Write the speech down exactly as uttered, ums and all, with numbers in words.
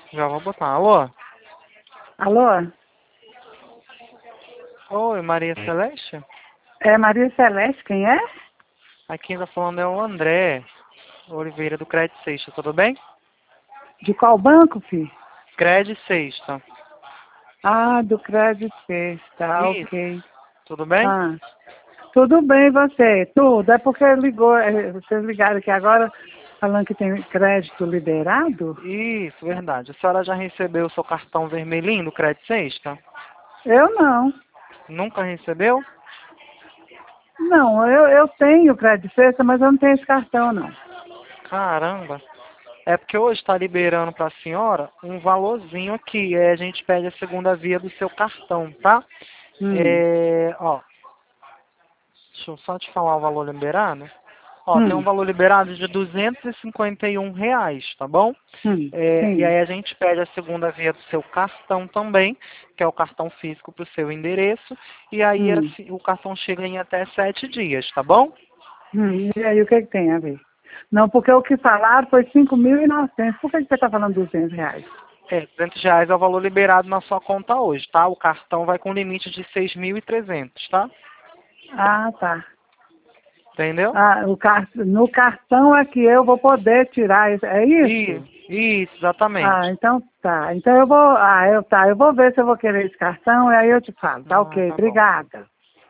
Já vou botar. Alô? Alô? Oi, Maria Celeste? É Maria Celeste, quem é? Aqui ainda falando é o André Oliveira do Credit Sexta, tudo bem? De qual banco, filho? Credit Sexta. Ah, do Credit Suisse, tá, Isso, ok. tudo bem? Ah, tudo bem e você? Tudo? É porque ligou, é, vocês ligaram aqui agora falando que tem crédito liberado? Isso, verdade. A senhora já recebeu o seu cartão vermelhinho do Credit Sexta? Eu não. Nunca recebeu? Não, eu, eu tenho Credit Suisse, mas eu não tenho esse cartão, não. Caramba. É porque hoje está liberando para a senhora um valorzinho aqui. É, a gente pede a segunda via do seu cartão, tá? Hum, É, ó, deixa eu só te falar o valor liberado. Ó, tem um hum, valor liberado de duzentos e cinquenta e um reais, tá bom? hum, É, e sim. aí a gente pede a segunda via do seu cartão também, que é o cartão físico para o seu endereço. E aí Hum, assim, o cartão chega em até sete dias, tá bom? hum. E aí, o que, que tem a ver? Não, porque o que falaram foi cinco mil e novecentos. Por que, que você está falando duzentos reais? É, duzentos reais é o valor liberado na sua conta hoje, tá? O cartão vai com limite de seis mil e trezentos, tá? Ah, tá. Entendeu? Ah, o car... no cartão é que eu vou poder tirar isso. É isso? Isso, isso, exatamente. Ah, então tá. Então eu vou. Ah, eu tá. Eu vou ver se eu vou querer esse cartão e aí eu te falo. Tá Ah, ok. tá bom. Obrigada.